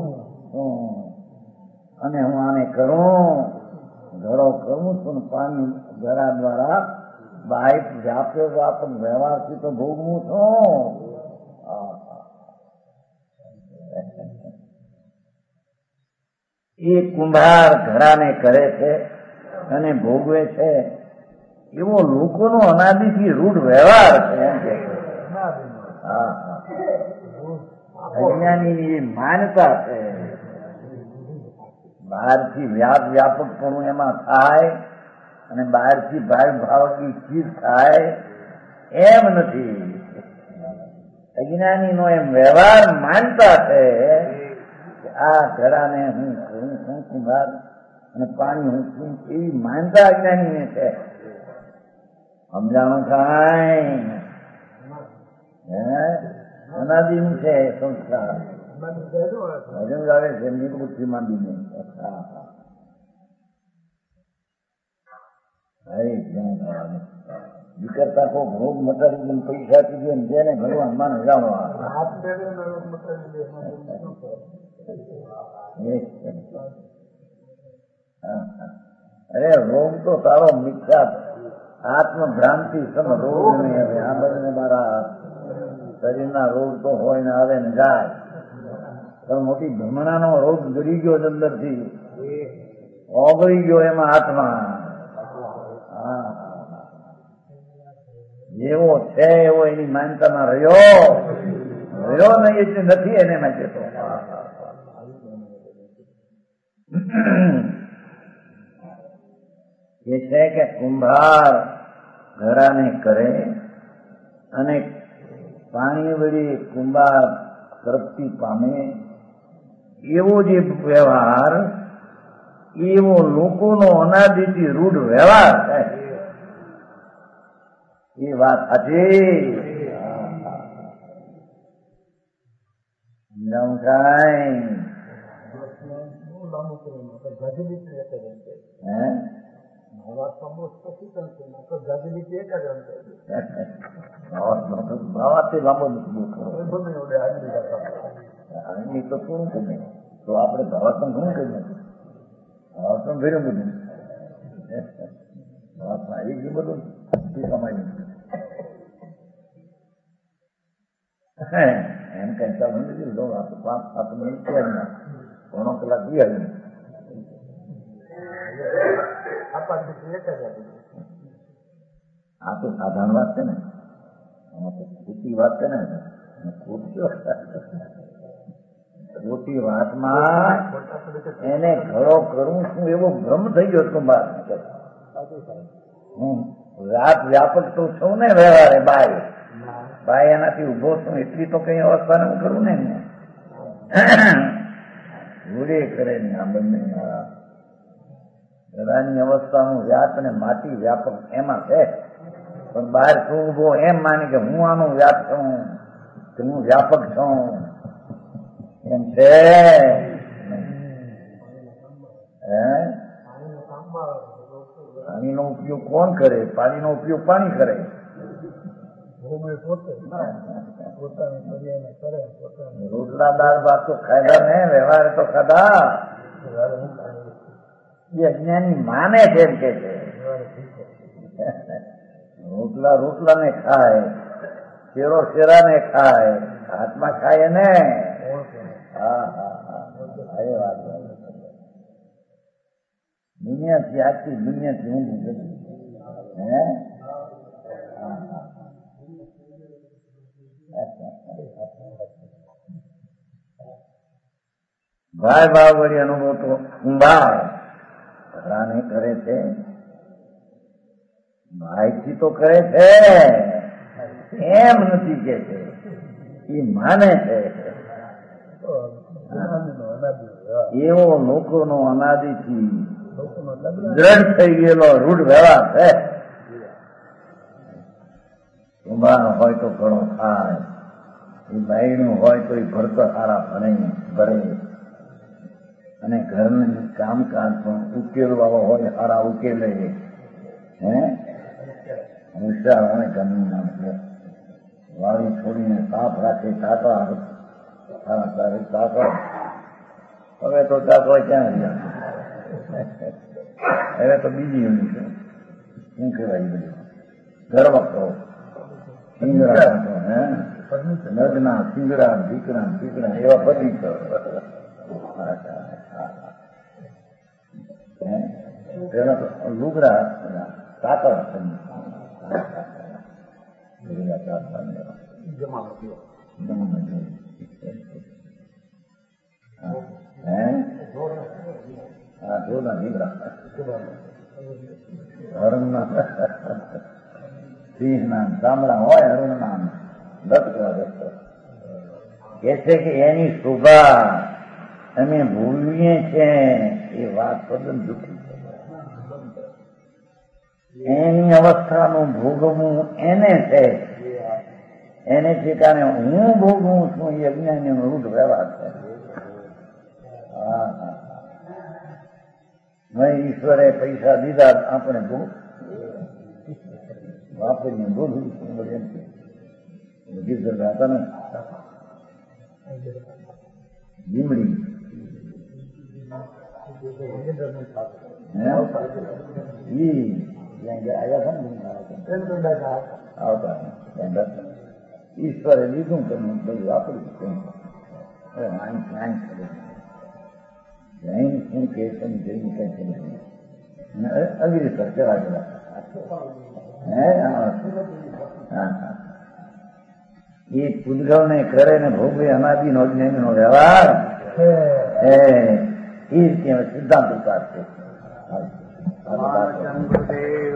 અને હું આને કરું ઘડો કરું છું પાણી ઘડા દ્વારા બાહ્ય વ્યાપ્ય વ્યાપક વ્યવહારથી તો ભોગવું છું. એ કુંભાર ઘડાને કરે છે અને ભોગવે છે એવો લોકોનો અનાદિથી રૂઢ વ્યવહાર છે એમ કે અજ્ઞાની એ માનતા છે. બહારથી વ્યાપ વ્યાપક પણ એમાં થાય અને બહારથી ભાગ ભાવની ચીજ થાય એમ નથી. અજ્ઞાની નો એમ વ્યવહાર માનતા છે કે આ ઘડાને હું હું હું કુંભાર અને પાણી હું છું એવી માનતા અજ્ઞાનીને છે. સમજાણું કાંઈ હે અનાદિનું છે સંસ્કાર હજુ આવે છે નિવૃત્તિ માંડીને. વિકર્તા કો ભોગ મટાડી પૈસા પીધે ને જેને ભગવાન માને જાણવા અરે રોગ તો તારો મિથ્યા આત્મ ભ્રાંતિ સમ રોગ નહીં. હવે આ બધાને મારા શરીરના રોગ તો હોય ને આવે ને જાય, પણ મોટી ભ્રમણાનો રોગ ગળી ગયો અંદરથી ઓગળી ગયો એમાં આત્મા. જેવો છે એવો એની માનતામાં રહ્યો રહ્યો નહીં એટલે નથી એને માટે તો એ છે કે કુંભાર ઘડાને કરે અને પાણી વળી કુંભાર તૃપ્તિ પામે એવો જે વ્યવહાર એવો લોકોનો અનાદિથી રૂઢ વ્યવહાર છે. એ વાત સાચી સમજાવું કાંઈ ભાવાથી લાંબો નથી તો શું કરીએ તો આપણે ભાવાત્મ ઘણું કરીએ ભાવાત્મ ભેરું બધું ભાવાત્મા આવી ગયું બધું કમાઈ એમ કઈ ચાલુ નથી. પાંચ સાત મિનિટ છે ઘણો કલાક બી આવી આ તો સાધારણ વાત છે ને. ખોટી વાત છે ને, ખોટી વાતમાં એને ઘડો કરું છું એવો ભ્રમ થઈ ગયો છું. બાર હું રાત વ્યાપક તો છું ને વ્યવહારે બાય બાય એનાથી ઉભો છું એટલી તો કઈ અવસ્થાને હું કરું ને ભૂલે કરે ને આ બંને ઘડાની અવસ્થાનું વ્યાપ ને માટી વ્યાપક એમાં છે. પણ બહાર શું ઉભો એમ માની કે હું આનું વ્યાપ છું કે હું વ્યાપક છું એમ છે. પાણીનો ઉપયોગ કોણ કરે? પાણીનો ઉપયોગ પાણી કરે. રોટલા દાળ ભાત તો ખાધા ને, વ્યવહાર તો ખાધા. એ અજ્ઞાની માને છે એમ કે છે રોટલા રોટલા ને ખાય, શેરો શેરા ને ખાય, હાથમાં ખાય ને. હા હા હા એ વાત દુનિયાથી આખી દુનિયાથી ઊંધું છે. હે ભાઈ ભાવ વળી અનુભવ તો ઊંભાર ઘરાને કરે છે, ભાઈથી તો કરે છે એમ નથી કે છે, એ માને છે. એવો લોકોનો અનાદિથી દ્રઢ થઈ ગયેલો રૂઢ વ્યવહાર છે. ઊંભાર હોય તો ઘણો ખાય, એ બાયણું હોય તો એ ભરતો સારા ભણે ભરે, અને ઘરનું કામકાજ પણ ઉકેલવાળો હોય સારા ઉકેલે. હે હોશિયાર અને ઘરનું વાળી છોડીને સાફ રાખે. તાકા સારા તારે તાકા હવે તો તાકવા ક્યાં રહ્યા? હવે તો બીજી એમની છે શું કહેવાય બધું ઘર વખતો સિંગડા હે નગના સિંગડા દીકરા દીકરા એવા બધી લુગડા તાકર હા જોના દીકરા હરણના સિંહ ના ગામડા હોય હરણ નામ કે છે કે એની શોભા અમે ભૂલીએ છીએ એ વાત તદ્દન જૂઠી છે. એની અવસ્થાનું ભોગવવું એને છે, એને ઠેકાણે હું ભોગવું છું એ અજ્ઞાની રૂઢ વ્યવહાર છે. હા હા નહીં ઈશ્વરે પૈસા દીધા આપણે વાપરીને બોલવું એમ ગીર હતા ને લીમડી આવતા ઈશ્વરે લીધું તો બધું વાપર્યું. શું કે જેવું કઈ છે અઘરી સર ચલા ગયેલા. હે હા હા એ પૂદગલ ને કરે ને ભોગવે અનાદિ નો જ્ઞાની નો વ્યવહાર એ રીતે સિદ્ધાંત ઉતાર છે.